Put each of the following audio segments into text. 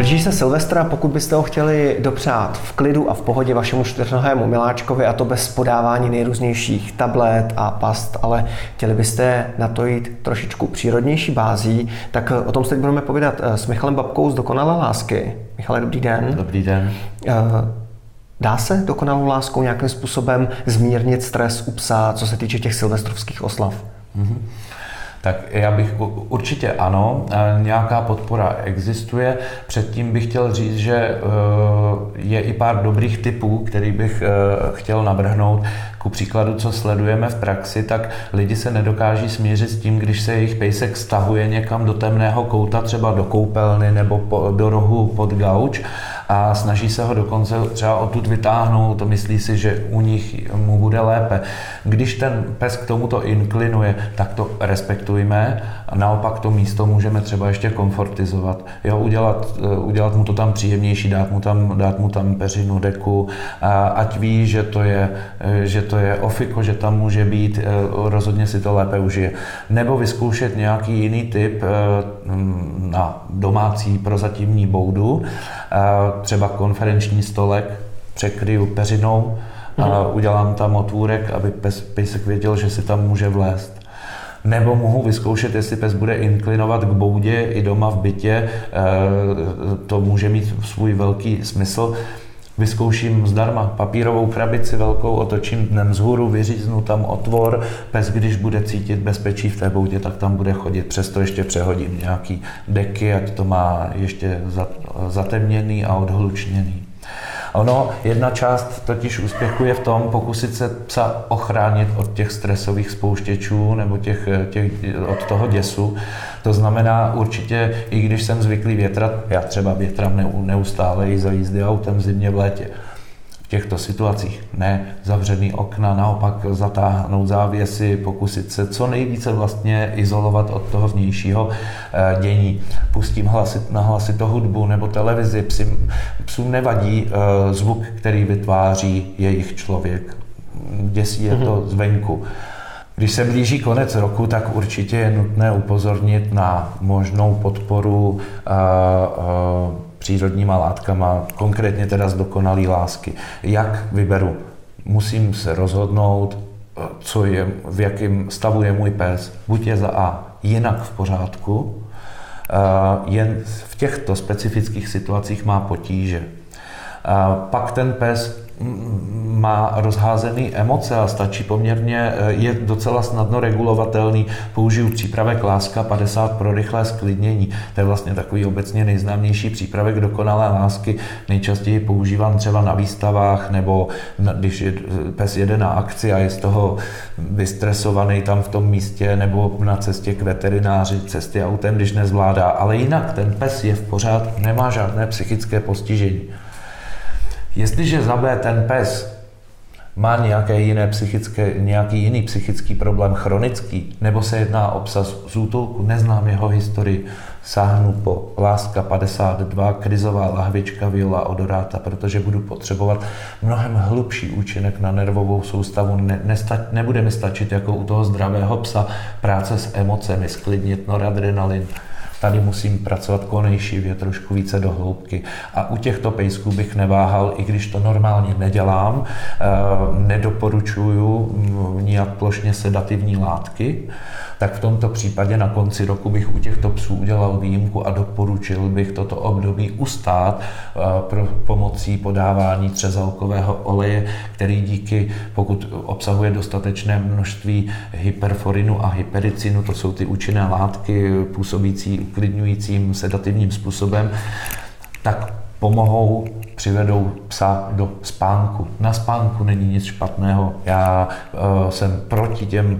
Blíží se Silvestra, pokud byste ho chtěli dopřát v klidu a v pohodě vašemu čtyřnohému miláčkovi, a to bez podávání nejrůznějších tablet a past, ale chtěli byste na to jít trošičku přírodnější bází, tak o tom se teď budeme povídat s Michalem Babkou z Dokonalé lásky. Michale, dobrý den. Dobrý den. Dá se dokonalou láskou nějakým způsobem zmírnit stres u psa, co se týče těch silvestrovských oslav? Tak já bych určitě ano, nějaká podpora existuje. Předtím bych chtěl říct, že je i pár dobrých tipů, který bych chtěl navrhnout. Ku příkladu, co sledujeme v praxi, tak lidi se nedokáží smířit s tím, když se jejich pejsek stahuje někam do temného kouta, třeba do koupelny nebo do rohu pod gauč, a snaží se ho dokonce třeba odtud vytáhnout, myslí si, že u nich mu bude lépe. Když ten pes k tomuto inklinuje, tak to respektujme a naopak to místo můžeme třeba ještě komfortizovat. Jo, udělat mu to tam příjemnější, dát mu tam peřinu, deku, ať ví, že to je ofiko, že tam může být, rozhodně si to lépe užije. Nebo vyzkoušet nějaký jiný typ na domácí prozatímní boudu, třeba konferenční stolek, překryju peřinou a udělám tam otvůrek, aby pejsek věděl, že si tam může vlézt. Nebo mohu vyzkoušet, jestli pes bude inklinovat k boudě i doma v bytě, to může mít svůj velký smysl. Vyzkouším zdarma papírovou krabici velkou, otočím dnem vzhůru, vyříznu tam otvor, pes, když bude cítit bezpečí v té boudě, tak tam bude chodit, přesto ještě přehodím nějaký deky, ať to má ještě zatemněný a odhlučněný. Ono, jedna část totiž úspěchu je v tom pokusit se psa ochránit od těch stresových spouštěčů nebo od toho děsu. To znamená určitě, i když jsem zvyklý větrat, já třeba větrám neustále i za jízdy autem zimně v létě. V těchto situacích ne zavřený okna, naopak zatáhnout závěsy, pokusit se co nejvíce vlastně izolovat od toho vnějšího dění. Pustím na hlasitou hudbu nebo televizi, psům nevadí zvuk, který vytváří jejich člověk. Děsí je to zvenku. Když se blíží konec roku, tak určitě je nutné upozornit na možnou podporu přírodníma látkama, konkrétně teda z dokonalé lásky. Jak vyberu? Musím se rozhodnout, v jakém stavu je můj pes. Buď je za A jinak v pořádku, jen v těchto specifických situacích má potíže. Pak ten pes má rozházený emoce a stačí poměrně, je docela snadno regulovatelný. Použiju přípravek Láska 50 pro rychlé sklidnění. To je vlastně takový obecně nejznámější přípravek dokonalé lásky. Nejčastěji používám třeba na výstavách nebo když pes jede na akci a je z toho vystresovaný tam v tom místě nebo na cestě k veterináři, cesty autem, když nezvládá. Ale jinak ten pes je v pořádku, nemá žádné psychické postižení. Jestliže za B ten pes má nějaký jiný psychický problém chronický, nebo se jedná o psa z útulku, neznám jeho historii, sáhnu po Láska 52, krizová lahvička Viola Odorata, protože budu potřebovat mnohem hlubší účinek na nervovou soustavu. Nebude mi stačit jako u toho zdravého psa práce s emocemi, sklidnit noradrenalin. Tady musím pracovat konejšivě, trošku více do hloubky. A u těchto pejsků bych neváhal, i když to normálně nedělám, nedoporučuju nijak plošně sedativní látky, tak v tomto případě na konci roku bych u těchto psů udělal výjimku a doporučil bych toto období ustát pomocí podávání třezalkového oleje, který pokud obsahuje dostatečné množství hyperforinu a hypericinu, to jsou ty účinné látky působící uklidňujícím sedativním způsobem, tak přivedou psa do spánku. Na spánku není nic špatného. Já jsem proti těm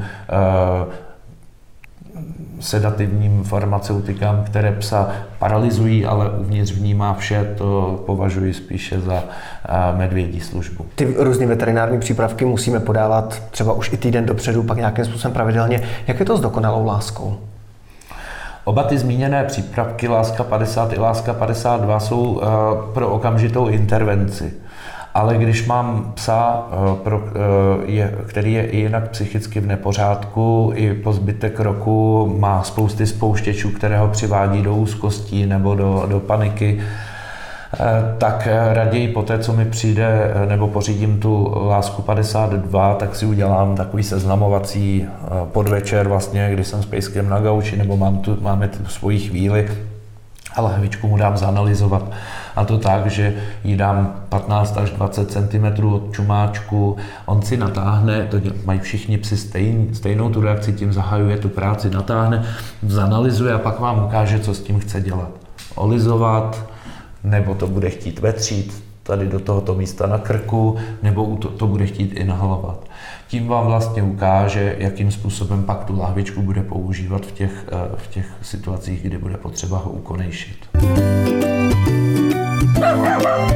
sedativním farmaceutikám, které psa paralyzují, ale uvnitř vnímá vše, to považuji spíše za medvědí službu. Ty různé veterinární přípravky musíme podávat třeba už i týden dopředu, pak nějakým způsobem pravidelně. Jak je to s dokonalou láskou? Oba ty zmíněné přípravky Láska 50 i Láska 52 jsou pro okamžitou intervenci. Ale když mám psa, který je i jinak psychicky v nepořádku, i po zbytek roku má spousty spouštěčů, které ho přivádí do úzkostí nebo do paniky, Tak raději po té, co mi přijde, nebo pořídím tu Lásku 52, tak si udělám takový seznamovací podvečer vlastně, kdy jsem s pejskem na gauči, nebo máme tu svoji chvíli a lahvičku mu dám zanalyzovat. A to tak, že jí dám 15 až 20 cm od čumáčku, on si natáhne, to mají všichni psi stejnou tu reakci, tím zahajuje tu práci, natáhne, zanalyzuje a pak vám ukáže, co s tím chce dělat. Olizovat, nebo to bude chtít vetřít tady do tohoto místa na krku, nebo to bude chtít inhalovat. Tím vám vlastně ukáže, jakým způsobem pak tu lahvičku bude používat v těch situacích, kdy bude potřeba ho ukonejšit.